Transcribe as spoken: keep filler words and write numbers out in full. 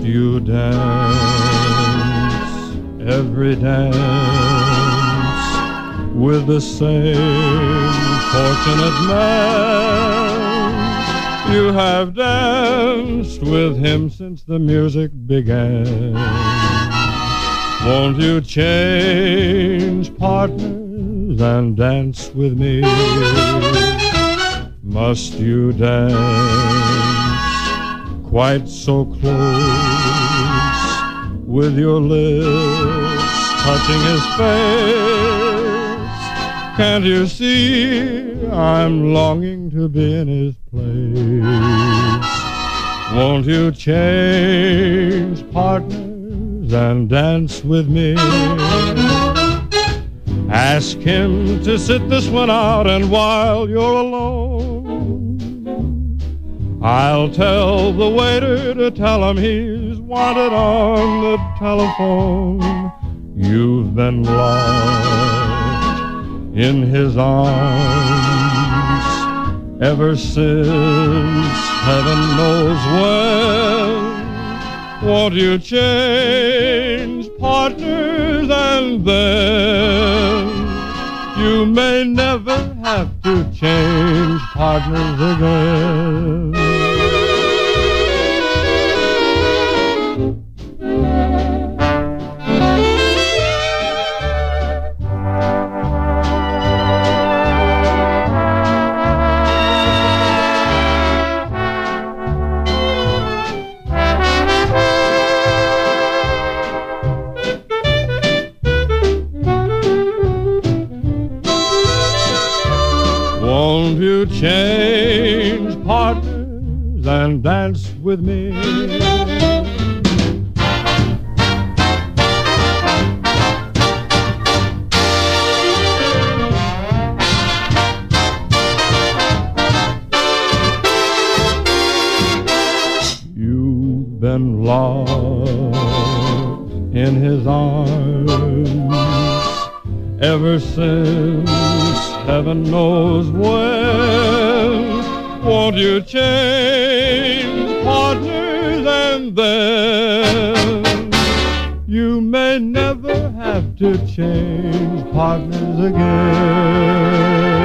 you dance every dance with the same fortunate man? You have danced with him since the music began. Won't you change partners and dance with me? Must you dance quite so close, with your lips touching his face? Can't you see I'm longing to be in his place? Won't you change partners and dance with me? Ask him to sit this one out, and while you're alone, I'll tell the waiter to tell him he's wanted on the telephone. You've been lost in his arms ever since heaven knows when. Won't you change partners, and then you may never have to change partners again. Won't you change partners and dance with me? You've been lost in his arms ever since heaven knows when. Won't you change partners, and then you may never have to change partners again.